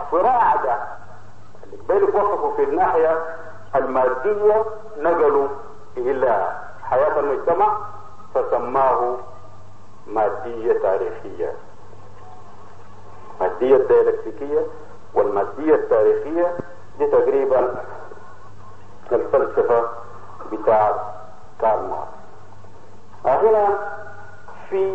الصراع ده اللي قبل وصفوا في الناحية المادية نقلوا إلى حياة المجتمع فسماه مادية تاريخية. المادية الديالكتيكية والمادية التاريخية دي تقريبا الفلسفة بتاع كارل ماركس. هنا في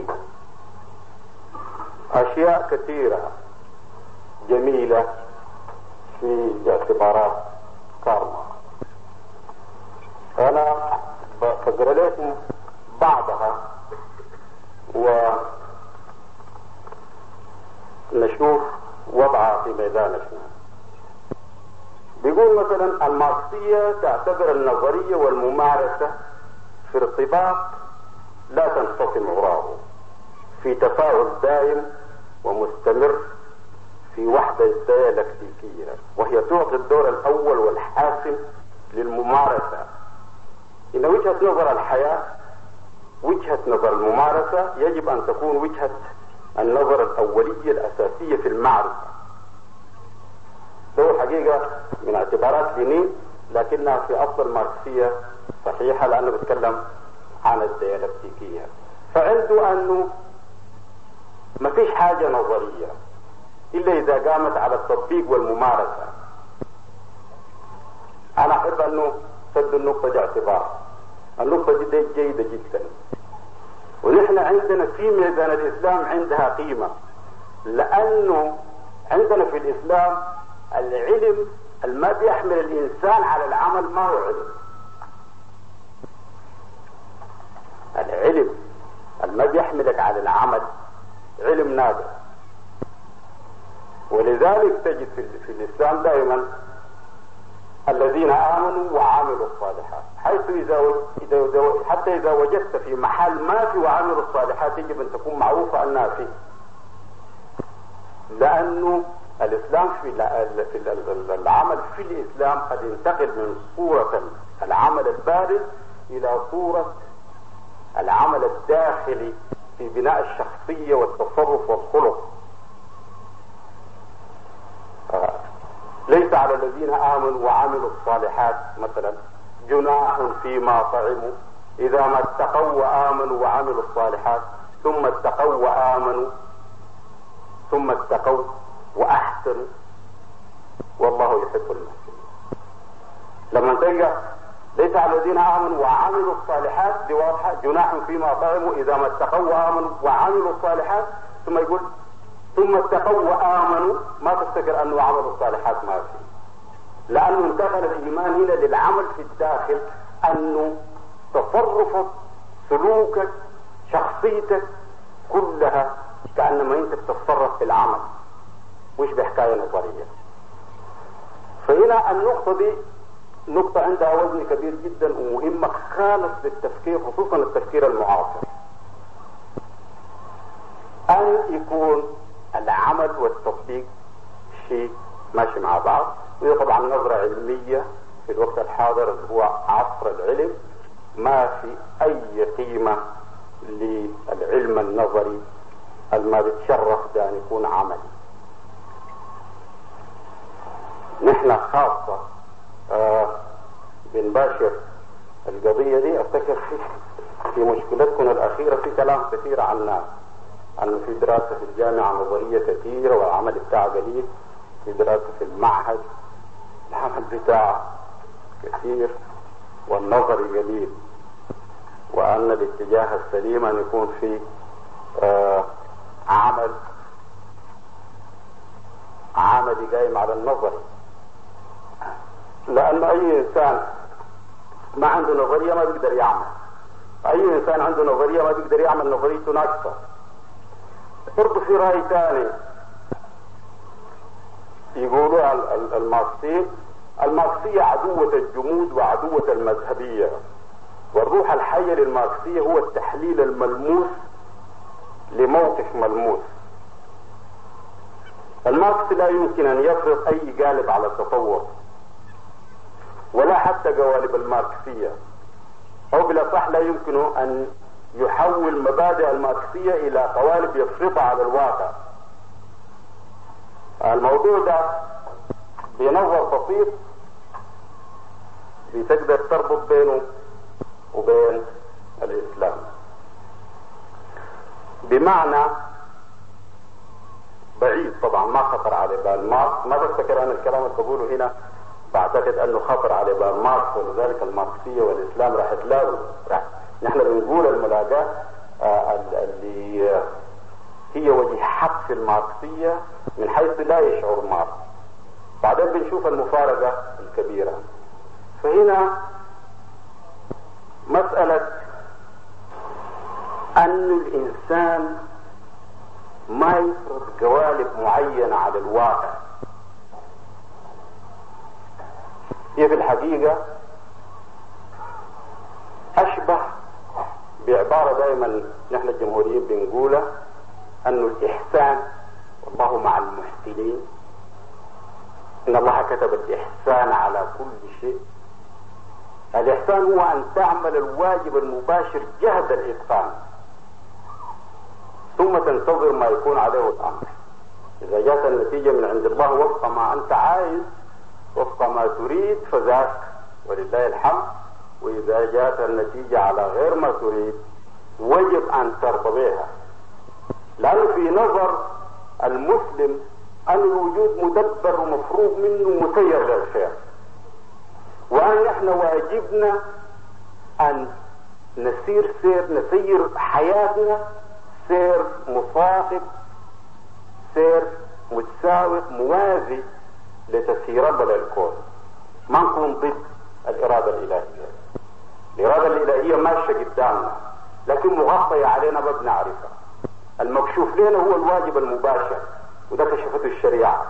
أشياء كثيرة جميلة في اعتبارات كارل ماركس. أنا بقرأ لكم بعضها ونشوف وضعها في ميداننا. بيقول مثلا الماركسية تعتبر النظرية والممارسة في ارتباط لا تنفصل عراه، في تفاعل دائم ومستمر في وحدة ديالكتيكية، وهي تعطي الدور الأول والحاسم للممارسة. إن وجهة نظر الحياة وجهة نظر الممارسة يجب أن تكون وجهة النظر الأولية الأساسية في المعرفة. ده الحقيقة من اعتبارات لينين، لكنها في أصل الماركسية صحيحة لأنه بيتكلم عن الديالكتيكية. فعنده أنه ما فيش حاجة نظرية إلا إذا قامت على التطبيق والممارسة. أنا أحب أنه سد النقطة دي اعتبار. النقطة دي جيدة جدا، ونحن عندنا في ميدان الإسلام عندها قيمة، لأنه عندنا في الإسلام العلم ما بيحمل الإنسان على العمل ما هو علم. العلم ما بيحملك على العمل علم نادر. ولذلك تجد في الإسلام دائما الذين آمنوا وعملوا الصالحات، حيث حتى إذا وجدت في محل ما في وعملوا الصالحات يجب أن تكون معروفة أنها فيه، لأنه الإسلام في العمل في الإسلام قد ينتقل من صورة العمل البارز إلى صورة العمل الداخلي في بناء الشخصية والتصرف والخلق. ليس على الذين آمنوا وعملوا الصالحات مثلا جناح فيما طعموا إذا ما اتقوا وآمنوا وعملوا الصالحات ثم اتقوا وآمنوا ثم اتقوا وأحسنوا والله يحب المحسنين. لما تلقى ليس على الذين آمنوا وعملوا الصالحات دي واضحة، جناح فيما طعموا إذا ما اتقوا وآمنوا وعملوا الصالحات، ثم يقول ثم اتقوا وآمنوا، ما تفتكر أنه عملوا الصالحات ما فيه، لأنه انتقل الإيمان هنا للعمل في الداخل، أنه تصرفك سلوكك شخصيتك كلها كأنما أنت بتتصرف في العمل مش بحكاية نظرية. فهنا النقطة دي نقطة عندها وزن كبير جدا ومهمة خالص للتفكير، خصوصا التفكير المعاصر، أن يكون العمل والتطبيق شيء ماشي مع بعض. وهي طبعا نظرة علمية في الوقت الحاضر اللي هو عصر العلم، ما في أي قيمة للعلم النظري ما بيتشرف بأن يكون عملي. نحن خاصة بنباشر القضية دي. افتكر في مشكلتكم الأخيرة في كلام كثير عنها، أنه في دراسة في الجامعة نظرية كثيرة والعمل بتاعها قليل، في دراسة في المعهد العمل بتاعه كثير والنظر قليل، وأن الاتجاه السليم أن يكون في عملي قائم على النظر، لأن أي إنسان ما عنده نظرية ما بيقدر يعمل. أي إنسان عنده نظرية ما بيقدر يعمل نظريته ناقصة. برضو في رأي ثاني يقولوا الماركسية عدوة الجمود وعدوة المذهبية، والروح الحية للماركسية هو التحليل الملموس لموقف ملموس. الماركس لا يمكن أن يفرض أي قالب على التطور ولا حتى قوالب الماركسية، أو بالأصح لا يمكن أن يحول مبادئ الماركسية إلى قوالب يفرضها على الواقع. الموضوع ده بنظر بسيط بتقدر تربط بينه وبين الإسلام، بمعنى بعيد طبعا ما خطر على بال ماركس. ما تفتكر أنا الكلام اللي بقوله هنا بعتقد أنه خطر على بال ماركس، ولذلك الماركسية والإسلام راح تلاقوا. نحن بنقول الملاقاة اللي هي وجه حق في الماركسية من حيث لا يشعر ماركس، بعدين بنشوف المفارقة الكبيرة. فهنا مسألة أن الإنسان ما يفرض قوالب معينة على الواقع، هي في الحقيقة أشبه بعبارة دائما نحن الجمهوريين بنقولها، أن الإحسان والله مع المحسنين، إن الله كتب الإحسان على كل شيء. الإحسان هو أن تعمل الواجب المباشر جهد الإتقان ثم تنتظر ما يكون عليه الأمر. إذا جاءت النتيجة من عند الله وفق ما أنت عايز وفق ما تريد فذاك ولله الحمد، وإذا جاءت النتيجة على غير ما تريد وجب أن ترضى بها، لأنه في نظر المسلم أن الوجود مدبر ومفروض منه مسير للخير، وأن نحن واجبنا أن نسير حياتنا سير مصاحب، سير متساوق موازي لتسييرنا للكون، ما نكون ضد الإرادة الإلهية. الإرادة الإلهية ماشية قدامنا لكن مغطية علينا ما بنعرفها. المكشوف لنا هو الواجب المباشر، وده كشفته الشريعة.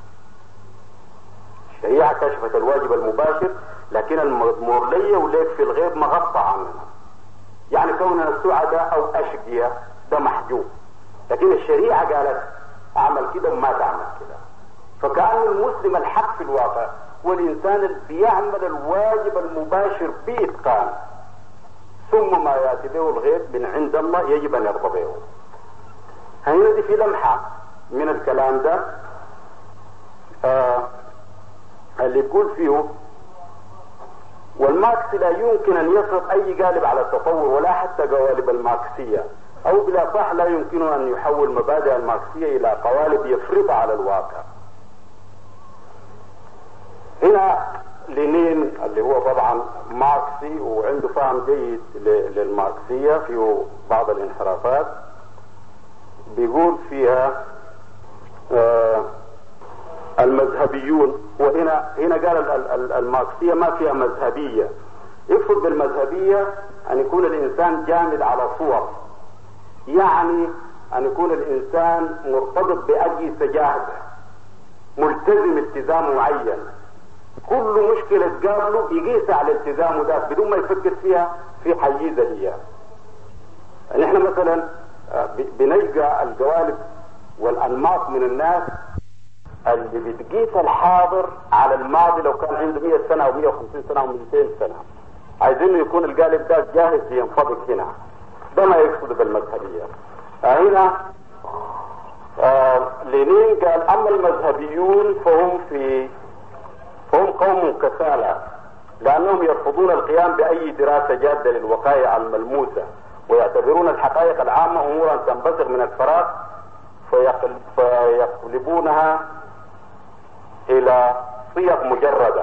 الشريعة كشفت الواجب المباشر، لكن المضمور لي وليك في الغيب مغطى عننا. يعني كوننا سعداء أو أشقياء ده محجوب، لكن الشريعة قالت أعمل كده وما تعمل كده. فكأن المسلم الحق في الواقع هو الإنسان اللي بيعمل الواجب المباشر بإتقان، ثم ما يأتي به الغيب من عند الله يجب أن يرضى به. هنا دي في لمحة من الكلام ده اللي يقول فيه: والماركس لا يمكن أن يفرض أي قالب على التطور ولا حتى قوالب الماركسية، أو بلا صح لا يمكن أن يحول مبادئ الماركسية إلى قوالب يفرضها على الواقع. هنا لينين اللي هو طبعا ماركسي وعنده فهم جيد للماركسية في بعض الانحرافات بيقول فيها المذهبيون، وهنا قال الماركسية ما فيها مذهبية. يقصد بالمذهبية أن يكون الإنسان جامد على صور، يعني أن يكون الإنسان مرتبط بأجهزة جاهزة ملتزم التزام معين، كل مشكلة تقابله يقيس على التزامه ده بدون ما يفكر فيها في حيزة هي. نحن مثلا بنلقى الجوانب والأنماط من الناس اللي بتقيس الحاضر على الماضي لو كان عنده 100 سنة أو 150 سنة أو 200 سنة، عايزين يكون القالب ده جاهز ينفضك هنا. ده ما يقصد بالمذهبية. هنا لينين قال: أما المذهبيون فهم قوم كسالى، لأنهم يرفضون القيام بأي دراسة جادة للوقائع الملموسة، ويعتبرون الحقائق العامة أمورا تنبثق من الفراغ فيقلبونها إلى صيغ مجردة.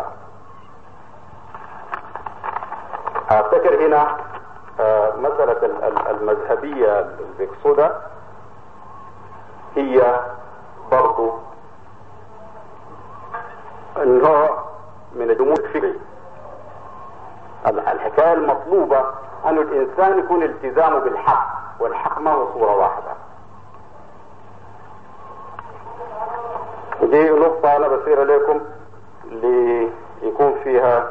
أفتكر هنا مسألة المذهبية اللي بيقصدها هي برضو النوع من الجمود الفكري. الحكاية المطلوبة أن الإنسان يكون التزامه بالحق، والحق ما هو صورة واحدة. دي نقطة أنا بصير لكم ليكون فيها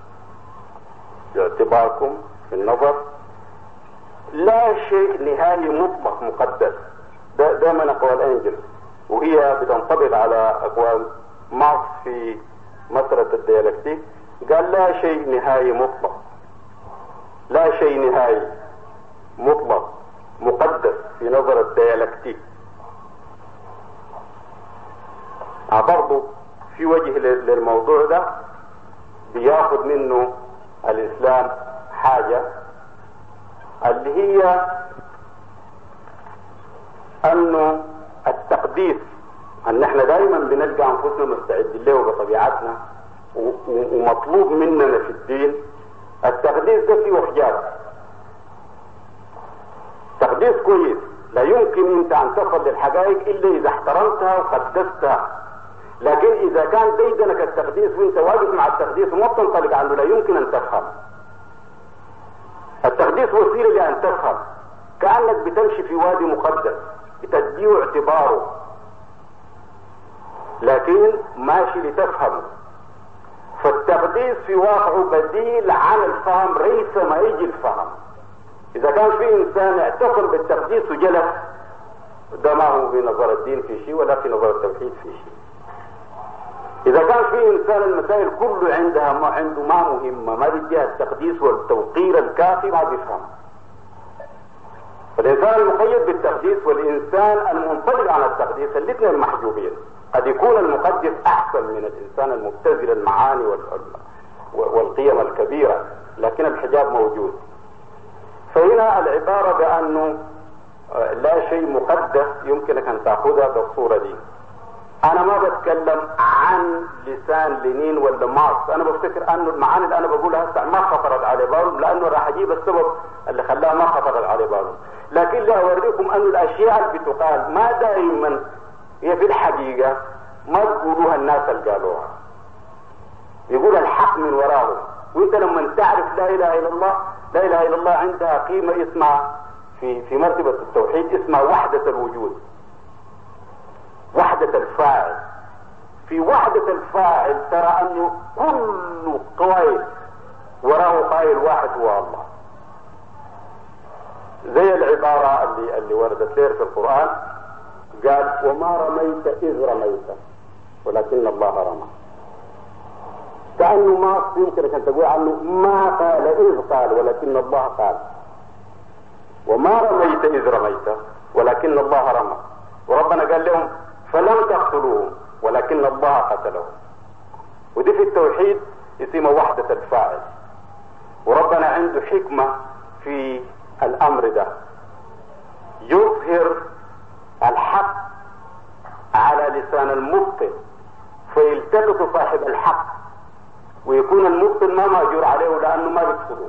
اعتباركم في النظر. لا شيء نهائي مطلق مقدس، ده من أقوال أنجل، وهي بتنطبق على أقوال ماركس في مسألة الديالكتيك. قال: لا شيء نهائي مطلق، لا شيء نهائي مطلق مقدس في نظر الديالكتيك. برضه في وجه للموضوع ده بياخد منه الإسلام حاجة اللي هي أنه التقديس، أن احنا دائما بنلقى أنفسنا مستعدين له بطبيعتنا ومطلوب مننا في الدين. التقديس ده فيه حجاب، تقديس كويس، لا يمكن انت ان تصل للحقائق الا اذا احترمتها وقدستها. لكن اذا كان بيدنك التقديس وانت واقف مع التقديس وما بتنطلق عنه لا يمكن ان تفهم. التقديس وسيله لان تفهم، كانك بتمشي في وادي مقدس بتديه اعتباره، لكن ماشي لتفهمه. فالتقديس في واقعه بديل عن الفهم ليس ما يجي الفهم. اذا كان في انسان اعتصم بالتقديس وجلس، ده ما هو في نظر الدين في شيء ولا في نظر التوحيد في شيء. اذا كان في انسان المسائل كله عنده ما مهمه، ما بديها التقديس والتوقير الكافي، ما بيفهم. فالانسان المقيد بالتقديس والانسان المنطلق عن التقديس الاثنين محجوبين. قد يكون المقدس احسن من الانسان المبتذل المعاني والقيم الكبيره، لكن الحجاب موجود. فهنا العبارة بأنه لا شيء مقدس يمكنك أن تأخذها بالصورة دي. أنا ما بتكلم عن لسان لينين ولا ماركس، أنا بفتكر أنه المعاني اللي أنا بقولها هسه ما خطرت على بالهم، لأنه راح أجيب السبب اللي خلاها ما خطرت على بالهم. لكن لا أوريكم أنه الأشياء اللي بتقال ما دائما هي في الحقيقة ما تقولوها الناس اللي قالوها، يقول الحق من وراهم. وانت لما تعرف لا اله الا الله، لا اله الا الله عندها قيمة اسمها في مرتبة التوحيد اسمها وحدة الوجود، وحدة الفاعل. في وحدة الفاعل ترى انه كل قائل وراه قائل واحد هو الله. زي العبارة اللي وردت لير في القرآن، قال وما رميت اذ رميت ولكن الله رمى. كأنه ما يمكنك أن تقول عنه ما قال إذ قال ولكن الله قال. وما رميت إذ رميت ولكن الله رمى. وربنا قال لهم فلم تقتلوهم ولكن الله قتلهم. ودي في التوحيد اسمها وحدة الفاعل. وربنا عنده حكمة في الأمر ده، يظهر الحق على لسان المبطل فيلتقط صاحب الحق، ويكون المبطل ما ماجور عليه لأنه ما بيدخله.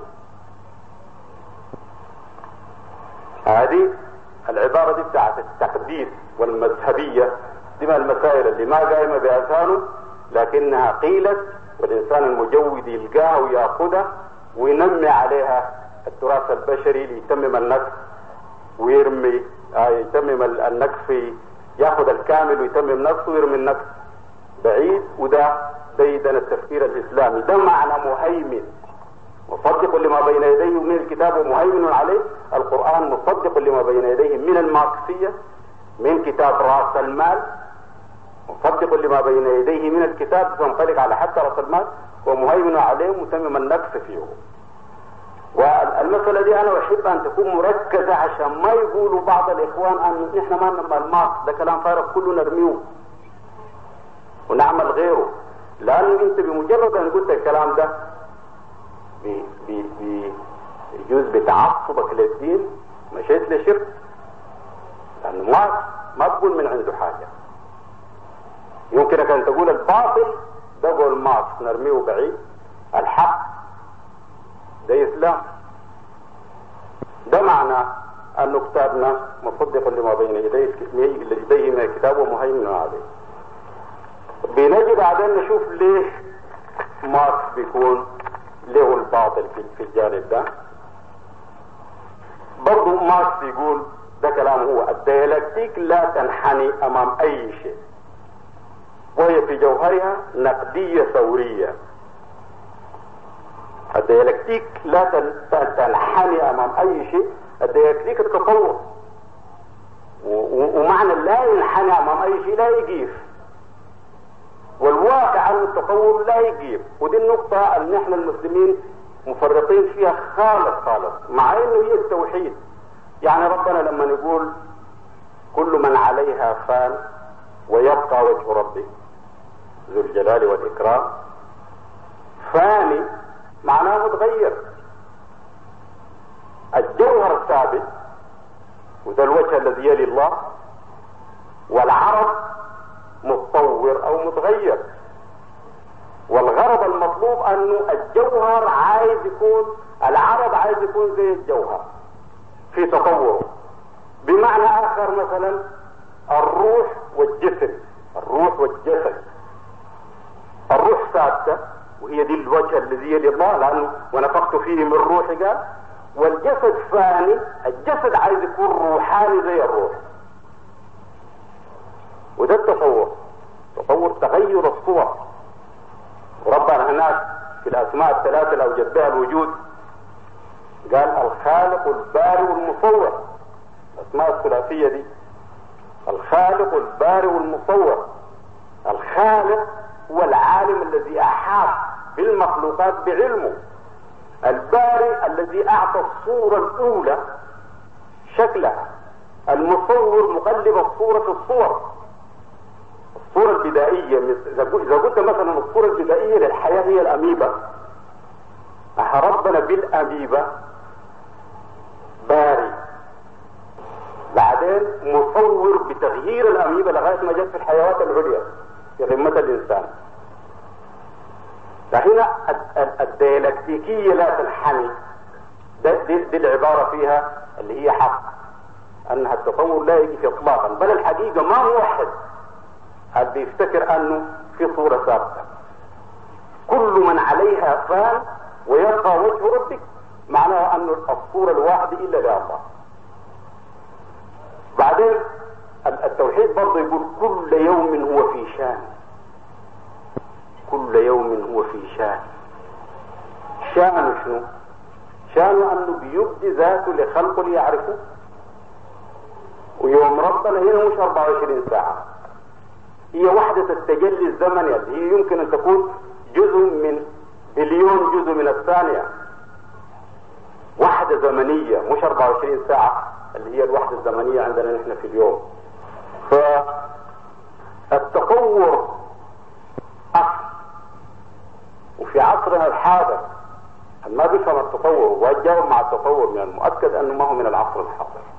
هذه العبارة دي بتاعت التقديس والمذهبية دي من المسائل اللي ما قائمة بأذهانه، لكنها قيلت والإنسان المجود يلقاها ويأخذها وينمي عليها التراث البشري ليتمم النقص ويرمي يتمم النقص في ياخذ الكامل ويتمم نقصه ويرمي النقص بعيد. وده بيدنا التفكير الإسلامي. ده معنى مهيمن، مصدق لما بين يديه من الكتاب ومهيمن عليه. القرآن مصدق لما بين يديه من الماركسية، من كتاب رأس المال، مصدق لما بين يديه من الكتاب تنطلق على حتى رأس المال، ومهيمن عليه متمم النقص فيه. والمسألة دي أنا أحب أن تكون مركزة عشان ما يقولوا بعض الإخوان أن إحنا ما نعمل الماركس، ده كلام فارغ كله نرميه ونعمل غيره. لأنه أنت بمجرد أن قلت الكلام ده بيجوز بتعصبك للدين مشيت لشرك، لأنه ما تقول من عنده حاجة. يمكنك أن تقول الباطل ده قول ماركس نرميه بعيد، الحق ده إسلام. ده معنى أن كتابنا مصدق لما بين يديه من الكتاب ومهيمن عليه. بنجي بعدين نشوف ليش ماركس بيكون له الباطل في الجانب ده. برضو ماركس يقول ده كلام هو الديالكتيك لا تنحني أمام أي شيء، وهي في جوهرها نقدية ثورية. الديالكتيك لا تنحني أمام أي شيء، الديالكتيك التطور، ومعنى لا ينحني أمام أي شيء لا يجيف، والواقع عن التطور لا يجيب. ودي النقطة اللي نحن المسلمين مفرطين فيها خالص، مع انه هي التوحيد. يعني ربنا لما يقول كل من عليها فان ويبقى وجه ربي، ذو الجلال والإكرام، فاني معناه متغير. الجوهر ثابت وده الوجه الذي يلي الله، والعرض متطور او متغير. والغرض المطلوب انه الجوهر عايز يكون، العرض عايز يكون زي الجوهر في تطوره. بمعنى اخر مثلا الروح والجسد، الروح والجسد، الروح ثابته وهي دي الوجه الذي يلي الله لانه ونفخت فيه من روحي قال، والجسد فاني، الجسد عايز يكون روحاني زي الروح. وده التطور، تطور تغير الصور. وربنا هناك في الاسماء الثلاثه اللي اوجد بها الوجود قال الخالق البارئ المصور. الاسماء الثلاثيه دي الخالق البارئ المصور. الخالق هو العالم الذي احاط بالمخلوقات بعلمه، البارئ الذي اعطى الصوره الاولى شكلها، المصور مقلب الصوره في الصور. الصورة البدائية إذا قلت مثلا الصورة البدائية للحياة هي الأميبا، ربنا بالأميبا باري، بعدين مصور بتغيير الأميبا لغاية ما جت في الحيوانات العليا في قمة الإنسان. فهنا الديالكتيكية لا تنحني، دي العبارة فيها اللي هي حق، أنها التطور لا يجي في إطلاقا، بل الحقيقة ما موحد اللي بيفتكر انه في صورة ثابتة. كل من عليها فان ويبقى وجه ربك، معناه انه الصورة الواحدة الا لله. بعدين التوحيد برضه يقول كل يوم هو في شان، كل يوم هو في شان. شانه شنو؟ شانه انه بيبدي ذاته لخلقه ليعرفه. ويوم ربنا هنا مش 24 ساعة، هي وحدة التجلي الزمني اللي هي يمكن ان تكون جزء من بليون جزء من الثانية، وحدة زمنية مش 24 ساعة اللي هي الوحدة الزمنية عندنا نحن في اليوم. فالتطور أصل، وفي عصرنا الحاضر ما بيفهم التطور ويتجاوب مع التطور من المؤكد انه ما هو من العصر الحاضر.